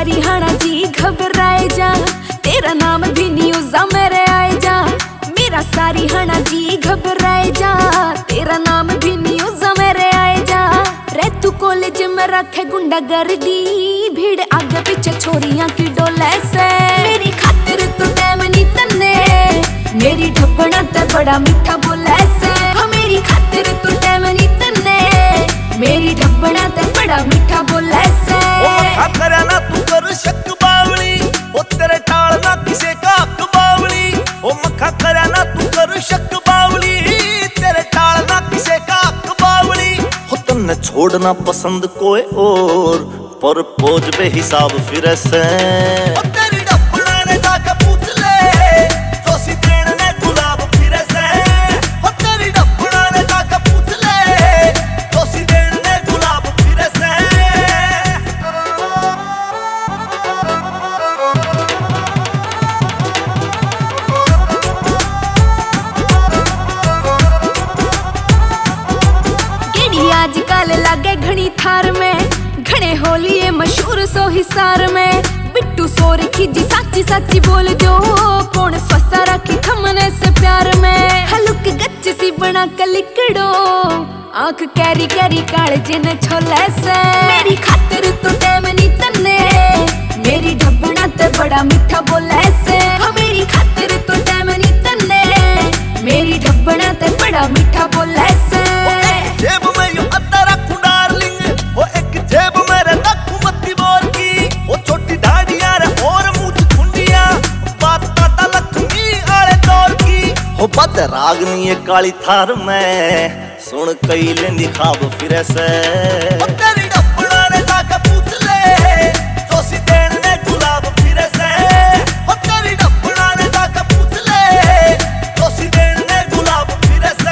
सारी हाना जी घबराए जा, तेरा नाम भी न्यूज़ा मेरे आए जा। मेरा सारी हाना जी घबराए जा, तेरा नाम भी न्यूज़ा मेरे आए जा। रे तू कॉलेज में रखे गुंडा गर्दी, भीड़ आगे पीछे छोरियां की डोले से। मेरी खातिर तू टाइम नी तन्ने, मेरी ढप्पना ते बड़ा मीठा बोले से। हाँ मेरी खातिर तू टाइम नी तन्ने, मेरी ढप्पना ते बड़ा मीठा बोले से। करे ना तू कर शक बावली, ओ तेरे टाल ना किसे का हक बावली। ओ मखा करे ना तू कर शक बावली, तेरे टाल ना किसे का हक बावली। हो तन्ने छोड़ना पसंद कोई और, पर पोज बेहिसाब फिर से। ओ तेरी ढप्पना ने जाके पूछ ले, तो सी देन ने गुलाब फिर से। ओ तेरी ढप्पना ने जाके पूछ ले, तो सी देन ने गुलाब फिर से। आजकल लागे घनी थार में, घने होलिए मशहूर सो हिसार में। बिट्टू सोर खीजी साची साची बोल जो, कौन फसा रखी थमने से प्यार में। हलुक गच्च सी बना कलिकड़ो, आंख कैरी कैरी कालजे ने छोले से। मेरी खातिर तो टाइम नी तन्ने, मेरी ढब्बना ते बड़ा मीठा बोले से। हाँ मेरी खातिर तो टाइम नी तन्ने, मेरी ढब्बना ते बड़ा मीठा बोले से। जेब में यूं अद्दा रखूं डार्लिंग, वो एक जेब में रखूं मत्ती बोर की। वो छोटी दाढ़ियां रे और मूंछ खुंडियां, बात काटा लखनी आले दौर की। हो बद रागनी ये काली थार में, सुन कई लेंदी खाब फिर से। तेरी ढप्पना ने जाके पूछ ले, तो सी देन ने गुलाब फिर से। तेरी ढप्पना ने जाके पूछ ले, तो सी देन ने गुलाब फिर से।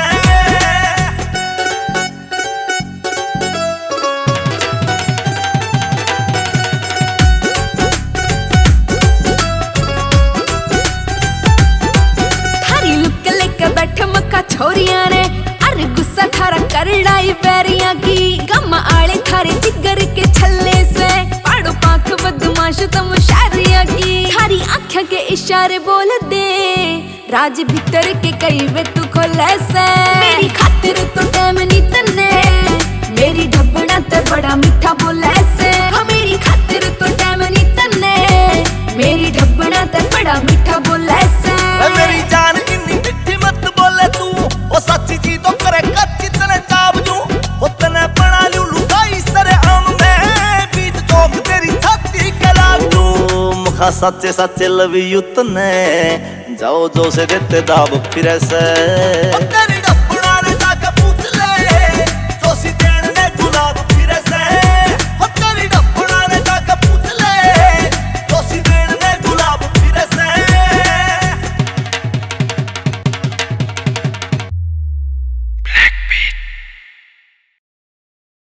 बैठ मक्का छोरिया ने, अरे गुस्सा थारा कर लाई बैरिया की। गम आले थारे जिगर के छल्ले से, पाड़ो पाख बदमाश तुम शारिया की। थारी आँखें के इशारे बोल दे, राज भीतर के कई वे तू खोले से। मेरी खातिर तो टाइम नी तन्ने, मेरी ढब्बना ते बड़ा मीठा बोले से। हाँ मेरी खातिर तो टाइम नी तन्ने, मेरी ढब्बना ते बड़ा मीठा बोले से। मेरी जान इन्नी मिठी मत बोले तू, ओ सच्ची जी तो करे कच्ची तने चाब जू। ओ तने बना लू लुगाई सरे आम में, बीच चौक तेरी छाती के लाग जू। मुखा सच्चे सच्चे लव यू तने, जाओ जो से देते दाब फिर से।